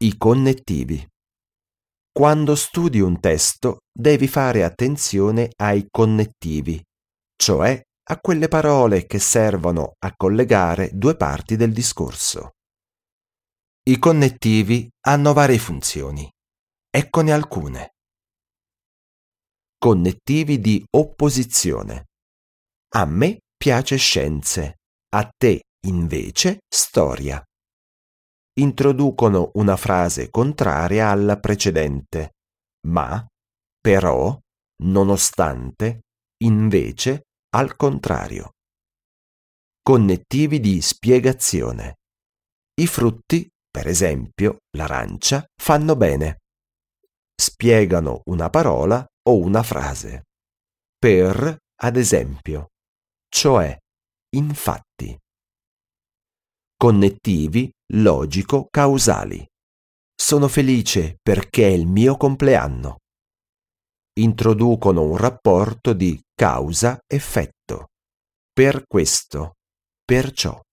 I connettivi. Quando studi un testo devi fare attenzione ai connettivi, cioè a quelle parole che servono a collegare due parti del discorso. I connettivi hanno varie funzioni. Eccone alcune. Connettivi di opposizione. A me piace scienze, a te invece storia. Introducono una frase contraria alla precedente, ma, però, nonostante, invece, al contrario. Connettivi di spiegazione. I frutti, per esempio l'arancia, fanno bene. Spiegano una parola o una frase. Per, ad esempio, cioè, infatti. Connettivi logico-causali. Sono felice perché è il mio compleanno. Introducono un rapporto di causa-effetto. Per questo, perciò.